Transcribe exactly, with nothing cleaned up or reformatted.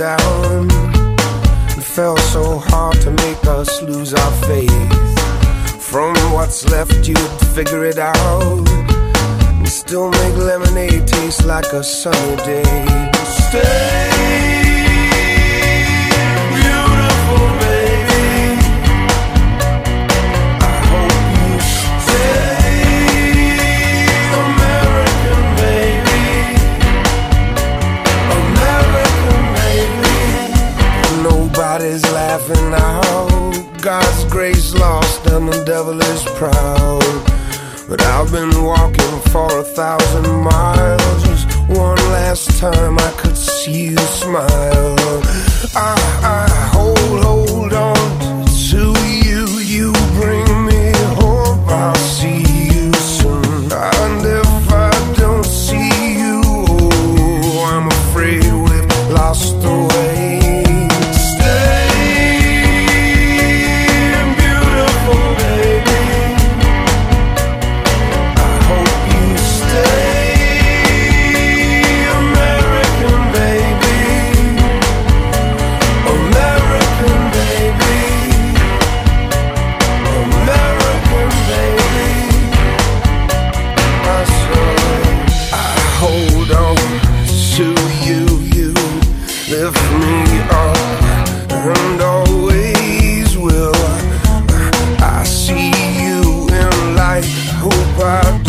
down. It fell so hard to make us lose our faith. From what's left you'd figure it out and still make lemonade taste like a sunny day. Stay beautiful, baby. I hope you stay American, baby. American, baby. Nobody's laughing now. God's grace lost and the devil is proud. But I've been walking for a thousand miles. Just one last time I could see you smile. I, I hold, hold on to you. You bring me hope I'll see you soon. And if I don't see you, oh, I'm afraid we've lost the way. Hold on to you, you lift me up and always will. I see you in light, hope I